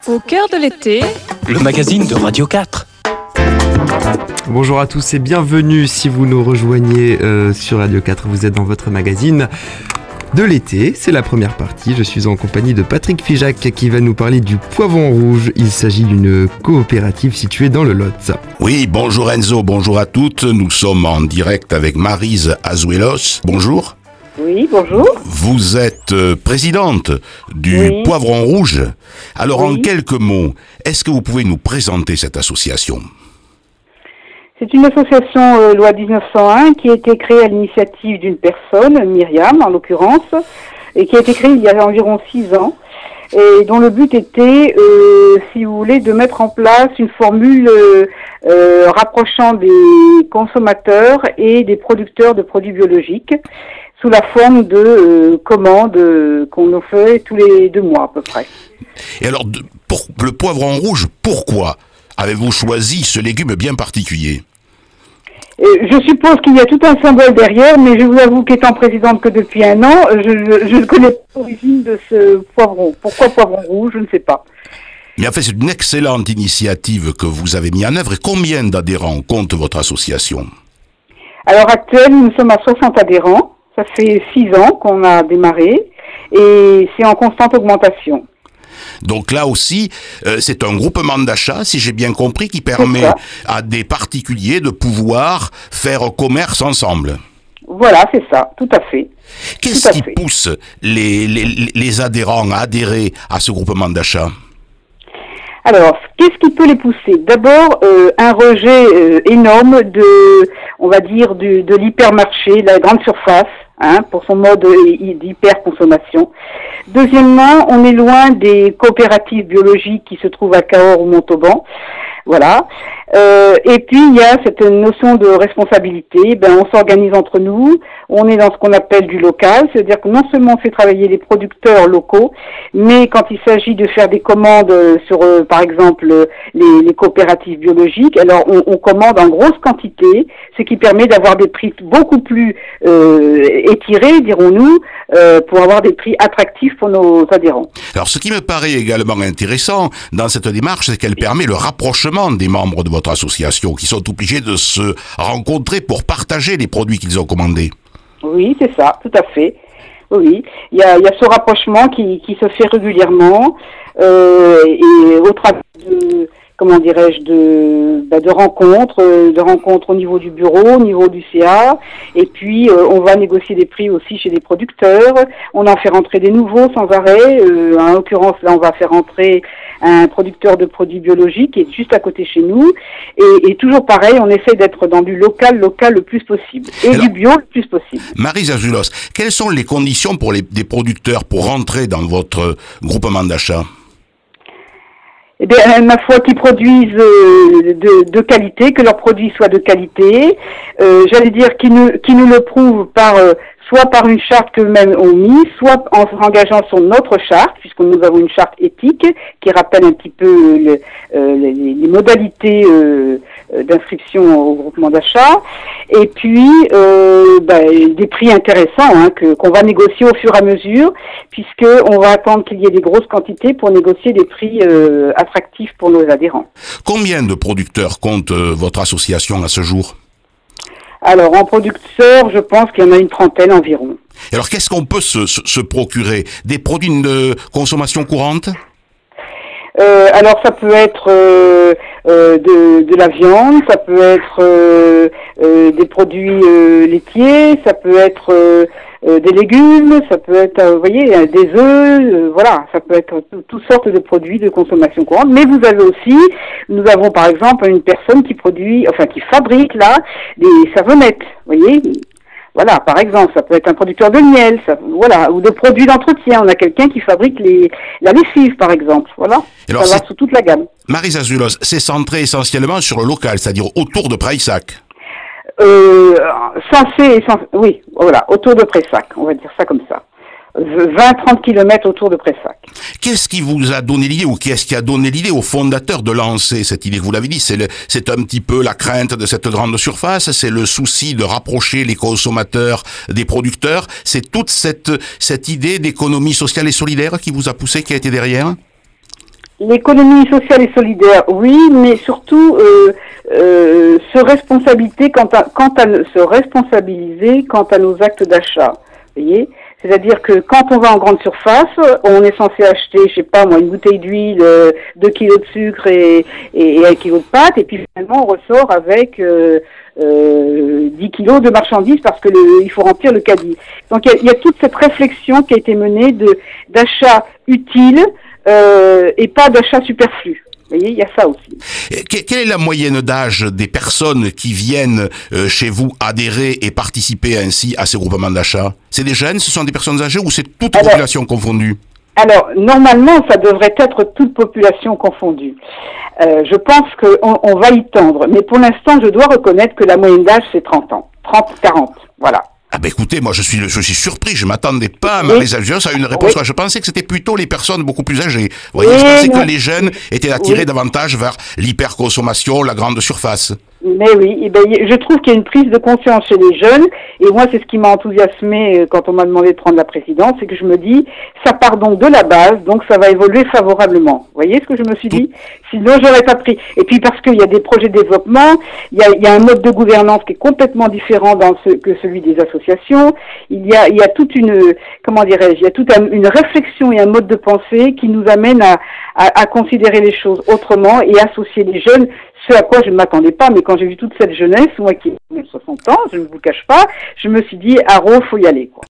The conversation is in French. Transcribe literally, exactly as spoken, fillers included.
Au cœur de l'été, le magazine de Radio quatre. Bonjour à tous et bienvenue si vous nous rejoignez euh, sur Radio quatre. Vous êtes dans votre magazine de l'été. C'est la première partie. Je suis en compagnie de Patrick Figeac qui va nous parler du Poivron Rouge. Il s'agit d'une coopérative située dans le Lot. Oui, bonjour Enzo, bonjour à toutes. Nous sommes en direct avec Maryse Azuelos. Bonjour. Oui, bonjour. Vous êtes euh, présidente du Oui. Poivron Rouge. Alors Oui. en quelques mots, est-ce que vous pouvez nous présenter cette association ? C'est une association euh, loi dix-neuf cent un qui a été créée à l'initiative d'une personne, Myriam en l'occurrence, et qui a été créée il y a environ six ans, et dont le but était, euh, si vous voulez, de mettre en place une formule euh, euh, rapprochant des consommateurs et des producteurs de produits biologiques, sous la forme de euh, commandes euh, qu'on nous fait tous les deux mois à peu près. Et alors, de- pour le Poivron Rouge, pourquoi avez-vous choisi ce légume bien particulier ? Euh, Je suppose qu'il y a tout un symbole derrière, mais je vous avoue qu'étant présidente que depuis un an, je, je, je ne connais pas l'origine de ce poivron. Pourquoi poivron rouge, je ne sais pas. Mais en fait, c'est une excellente initiative que vous avez mise en œuvre. Et combien d'adhérents compte votre association ? À l'heure actuelle, nous sommes à soixante adhérents. Ça fait six ans qu'on a démarré et c'est en constante augmentation. Donc là aussi, euh, c'est un groupement d'achat, si j'ai bien compris, qui permet ça. à des particuliers de pouvoir faire commerce ensemble. Voilà, c'est ça, tout à fait. Qu'est-ce Tout à qui fait. pousse les, les, les adhérents à adhérer à ce groupement d'achat ? Alors, qu'est-ce qui peut les pousser ? D'abord, euh, un rejet euh, énorme de, on va dire, du, de l'hypermarché, la grande surface, hein, pour son mode euh, d'hyperconsommation. Deuxièmement, on est loin des coopératives biologiques qui se trouvent à Cahors ou Montauban. Voilà. Euh, et puis, il y a cette notion de responsabilité. Ben, on s'organise entre nous. On est dans ce qu'on appelle du local. C'est-à-dire que non seulement on fait travailler les producteurs locaux, mais quand il s'agit de faire des commandes sur, euh, par exemple, euh, les, les coopératives biologiques, alors on, on commande en grosse quantité, ce qui permet d'avoir des prix beaucoup plus euh, étirés, dirons-nous, euh, pour avoir des prix attractifs pour nos adhérents. Alors, ce qui me paraît également intéressant dans cette démarche, c'est qu'elle permet le rapprochement des membres de votre association, qui sont obligés de se rencontrer pour partager les produits qu'ils ont commandés. Oui, c'est ça, tout à fait. Oui, il y a, il y a ce rapprochement qui, qui se fait régulièrement euh, et au travers de, comment dirais-je, de, bah, de rencontres, euh, de rencontres au niveau du bureau, au niveau du C A, et puis euh, on va négocier des prix aussi chez les producteurs. On en fait rentrer des nouveaux sans arrêt. Euh, en l'occurrence, là, on va faire rentrer un producteur de produits biologiques qui est juste à côté chez nous. Et, et toujours pareil, on essaie d'être dans du local, local le plus possible, et Alors- du bio le plus possible. Maryse Azuelos, quelles sont les conditions pour les des producteurs pour rentrer dans votre groupement d'achat ? Eh bien, ma foi, qu'ils produisent euh, de, de qualité, que leurs produits soient de qualité. Euh, J'allais dire qu'ils nous, qu'ils nous le prouvent par euh, soit par une charte qu'eux-mêmes ont mise, soit en s'engageant sur notre charte, puisque nous avons une charte éthique qui rappelle un petit peu le, euh, les, les modalités euh, d'inscription au groupement d'achat. Et puis, euh, bah, des prix intéressants hein, que qu'on va négocier au fur et à mesure, puisque on va attendre qu'il y ait des grosses quantités pour négocier des prix euh, attractifs pour nos adhérents. Combien de producteurs compte euh, votre association à ce jour ? Alors, en producteur, je pense qu'il y en a une trentaine environ. Et alors, qu'est-ce qu'on peut se, se, se procurer ? Des produits de consommation courante ? Euh, alors, ça peut être euh, euh, de, de la viande, ça peut être euh, euh, des produits euh, laitiers, ça peut être euh, euh, des légumes, ça peut être, euh, vous voyez, euh, des œufs, euh, voilà, ça peut être tout- toutes sortes de produits de consommation courante. Mais vous avez aussi, nous avons par exemple une personne qui produit, enfin qui fabrique là des savonnettes, vous voyez. Voilà, par exemple, ça peut être un producteur de miel, ça, voilà, ou de produits d'entretien. On a quelqu'un qui fabrique les, la lessive, par exemple. Voilà, Alors, ça va c'est- sous toute la gamme. Maryse Azuelos, c'est centré essentiellement sur le local, c'est-à-dire autour de Prayssac. Euh, censé, censé, oui, voilà, autour de Prayssac, on va dire ça comme ça. vingt à trente kilomètres autour de Prayssac. Qu'est-ce qui vous a donné l'idée, ou qu'est-ce qui a donné l'idée aux fondateurs de lancer cette idée ? Vous l'avez dit, c'est, le, c'est un petit peu la crainte de cette grande surface, c'est le souci de rapprocher les consommateurs des producteurs, c'est toute cette, cette idée d'économie sociale et solidaire qui vous a poussé, qui a été derrière ? L'économie sociale et solidaire, oui, mais surtout euh, euh, se responsabiliser quant à, quant à se responsabiliser quant à nos actes d'achat. Vous voyez, c'est-à-dire que quand on va en grande surface, on est censé acheter, je sais pas moi, une bouteille d'huile, euh, deux kilos de sucre et, et, et un kilo de pâtes, et puis finalement on ressort avec euh, euh, dix kilos de marchandises parce que le, il faut remplir le caddie. Donc il y a, il y a toute cette réflexion qui a été menée de d'achat utile. Euh, et pas d'achat superflu. Vous voyez, il y a ça aussi. Quelle est la moyenne d'âge des personnes qui viennent euh, chez vous adhérer et participer ainsi à ces groupements d'achat? C'est des jeunes, ce sont des personnes âgées ou c'est toute alors, population confondue? Alors, normalement, ça devrait être toute population confondue. Euh, je pense qu'on on va y tendre, mais pour l'instant, je dois reconnaître que la moyenne d'âge, c'est trente ans. trente quarante, voilà. Ah ben écoutez, moi je suis je suis surpris, je m'attendais pas à ma oui. à une réponse. Oui. Je pensais que c'était plutôt les personnes beaucoup plus âgées. Vous voyez, oui, je pensais non. que les jeunes étaient attirés oui. davantage vers l'hyperconsommation, la grande surface. Mais oui, eh ben, je trouve qu'il y a une prise de conscience chez les jeunes, et moi c'est ce qui m'a enthousiasmé quand on m'a demandé de prendre la présidence, c'est que je me dis, ça part donc de la base, donc ça va évoluer favorablement. Vous voyez ce que je me suis dit? Sinon j'aurais pas pris. Et puis parce qu'il y a des projets de développement, il y a, il y a un mode de gouvernance qui est complètement différent dans ce, que celui des associations, il y a, il y a toute une, comment dirais-je, il y a toute un, une réflexion et un mode de pensée qui nous amène à, à, à considérer les choses autrement et associer les jeunes, ce à quoi je ne m'attendais pas, mais quand j'ai vu toute cette jeunesse, moi qui ai soixante ans, je ne vous le cache pas, je me suis dit, Haro, faut y aller, quoi.